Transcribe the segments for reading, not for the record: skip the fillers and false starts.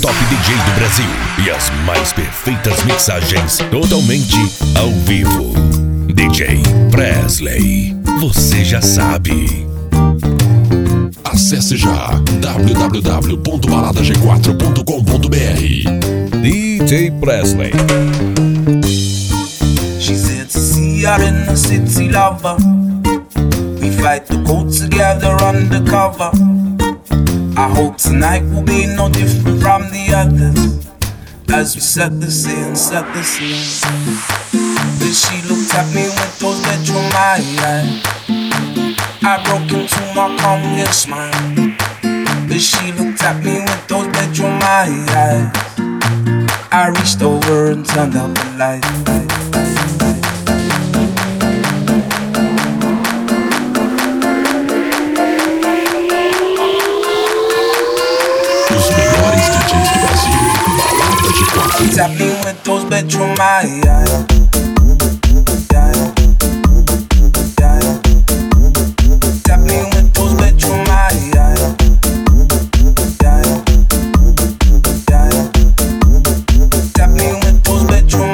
top DJ do Brasil e as mais perfeitas mixagens totalmente ao vivo. DJ Presley, você já sabe. Acesse já www.baladag4.com.br. DJ Presley. She said to see her in the city, lover. We fight the cold together undercover. I hope tonight will be no different from the others, as we set the scene, set the scene. Then she looked at me with those bedroom eyes. I broke into my calmness smile. Then she looked at me with those bedroom eyes. I reached over and turned out the light. Os melhores DJs do Brasil. Balada de Quatro. Tap me with those bedroom eyes. Tap me with those bedroom eyes. Tap me with those bedroom.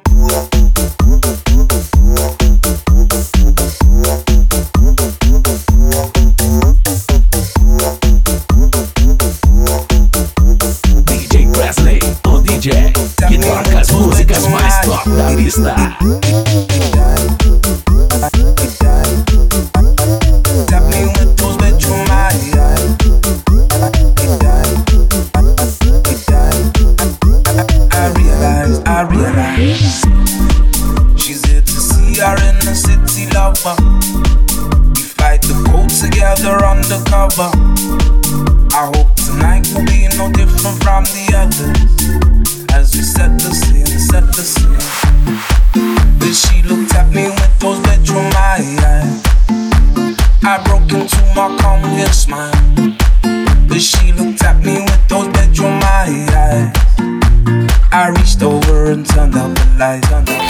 DJ Presley, o DJ que toca as músicas mais top da lista. Tap me with those bedroom eyes. I realize she's here to see her in the city, lover. We fight the cold together undercover. I hope tonight will be no different from the others, as we set the scene, set the scene. Then she looked at me with those bedroom eyes. I broke into my calmness smile. Then she looked at me with those bedroom eyes. I reached over and turned out the lights.